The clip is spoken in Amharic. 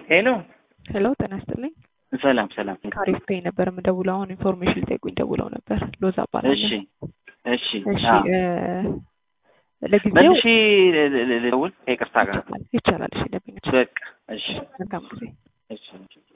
ሄሎ ጤና ይስጥልኝ። ሰላም ካሪፍ ፔይ ነበር የምደውለው። አሁን ኢንፎርሜሽን ልጠይቁኝ ደውለው ነበር። ሎዛ እባላለሁ። እሺ ለጊዜው መልሼ ልደውል ከይቅርታ ጋር ይቻላል። እሺ ለብኝ በቃ እሺ መልካም ጊዜ። እሺ